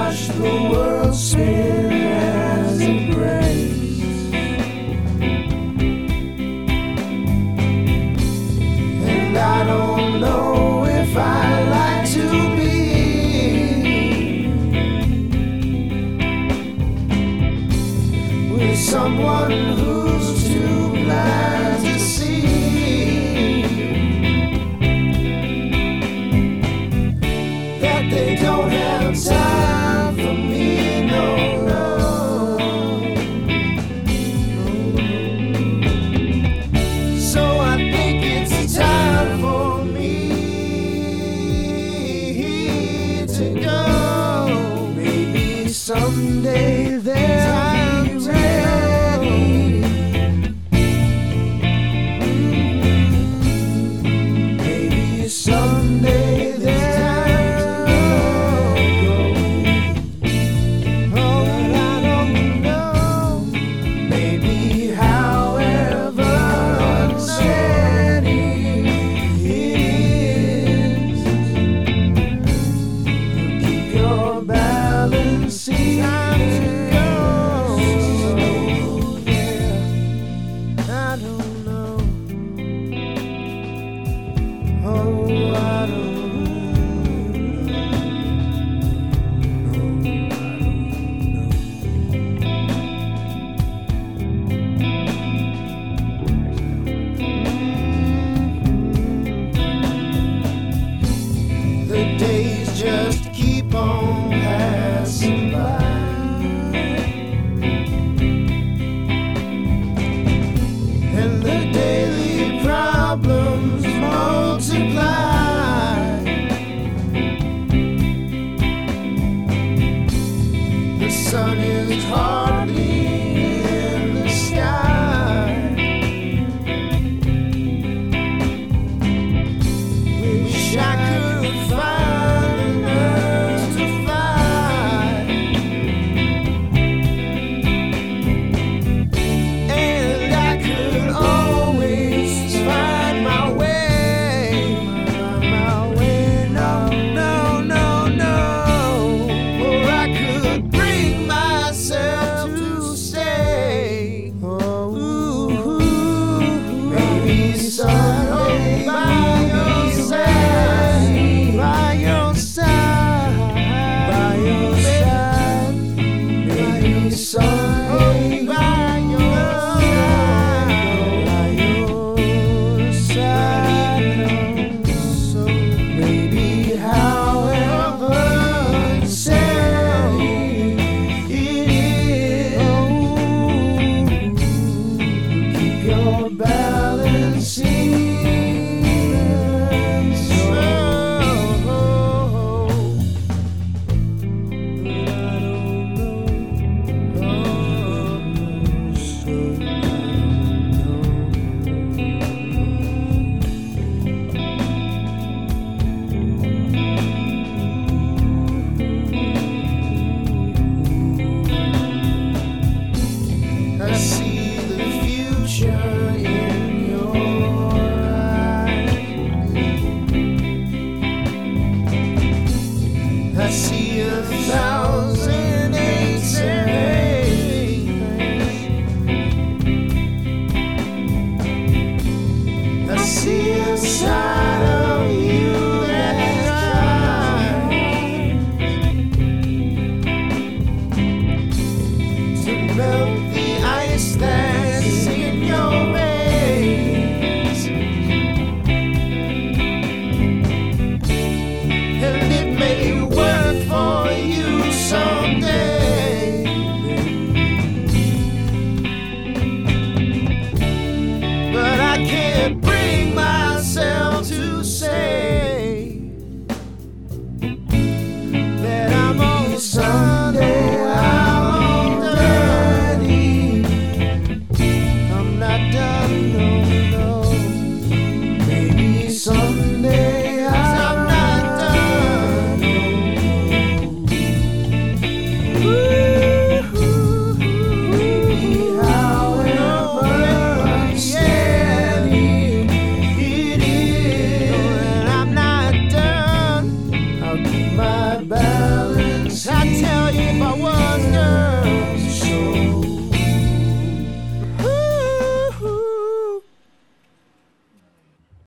watch the world spin as it breaks. And I don't know if I like to be with someone who's too blind to see that they don't have time for me, no, no. So I think it's time for me to go. Maybe someday they'll be ready. Maybe someday they'll go. Oh, I don't know. Maybe however unsteady it is, keep your balance. Time to go. Yeah, I don't know. Oh, I don't know. The days just keep on passing by, and the daily problems multiply. The sun is hardly in the sky. Wish I could find an earth to fly, and I could always find my way, my way. No, no, no, no. Or I could bring myself to stay. Oh, maybe someday by your side, by your side, by your side. Maybe someday by your side. So maybe however unsteady it is, keep your balance even so. But I don't know. So I I see the future in your eyes. I see 1,000